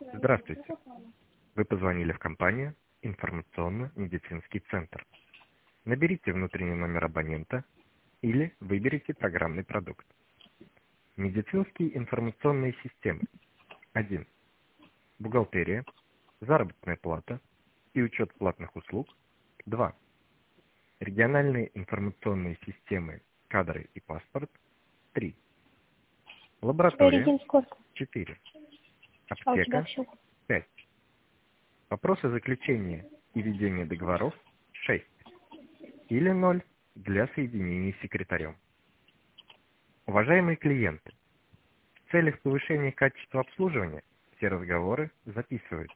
Здравствуйте. Вы позвонили в компанию «Информационно-медицинский центр». Наберите внутренний номер абонента или выберите программный продукт. Медицинские информационные системы. 1. Бухгалтерия, заработная плата и учет платных услуг. 2. Региональные информационные системы, кадры и паспорт. 3. У тебя Лаборатория. резин сколько? 4. А у тебя Аптека. все? 5. Вопросы заключения и ведения договоров. 6. Или 0 для соединения с секретарем. Уважаемые клиенты, в целях повышения качества обслуживания все разговоры записываются.